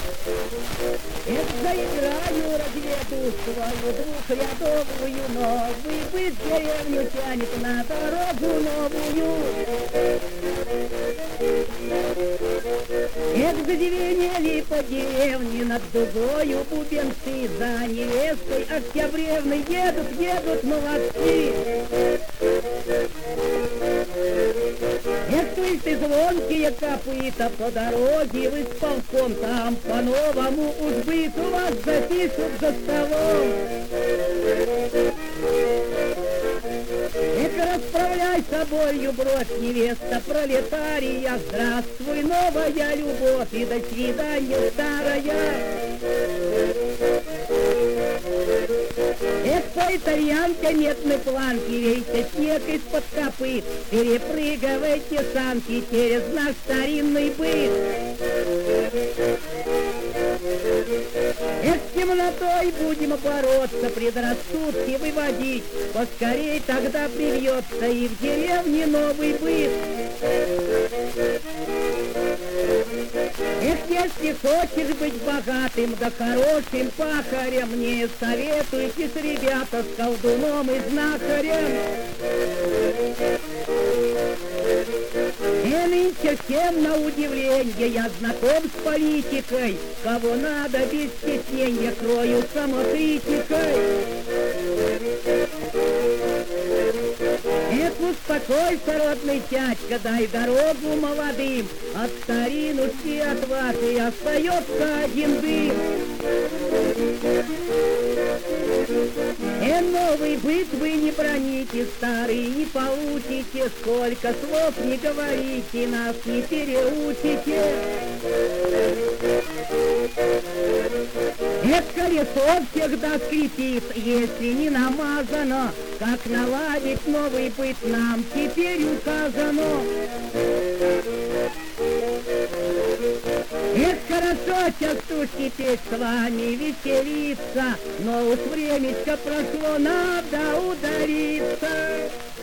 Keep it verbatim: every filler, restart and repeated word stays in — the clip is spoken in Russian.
Эх, заиграю разведу свою двухрядовую, новый быт деревню тянет на дорогу новую. Эх, зазвенели по деревне над дугою бубенцы, за невестой Октябревной едут, едут молодцы. Эх, слышь, звонкие копыта по дороге в исполком, там по-новому уж быт у вас запишут за столом. Эх, расправляй собою бровь, невеста пролетария, здравствуй, новая любовь, и до свидания, старая. Эх, по итальянке медной планки, вейте снег из-под копыт, перепрыгивайте санки через наш старинный быт. Эх, с темнотой будем бороться, предрассудки выводить, поскорей тогда привьется и в деревне новый быт. Эх, если хочешь быть богатым да хорошим пахарем, не советуйтесь, ребята, с колдуном и знахарем. И нынче всем на удивление я знаком с политикой, кого надо без стеснения крою самокритикой. Эх, успокойся, родный дядька, дай дорогу молодым, от старинушки от вас и остается один дым. И новый быт вы не броните, старый не получите, сколько слов не говорите, нас не переучите. Эх, колесо всегда скрипит, если не намазано, как наладить новый быт нам теперь указано. Эх, хорошо, частушки петь с вами веселиться, но уж времечко прошло, надо удариться.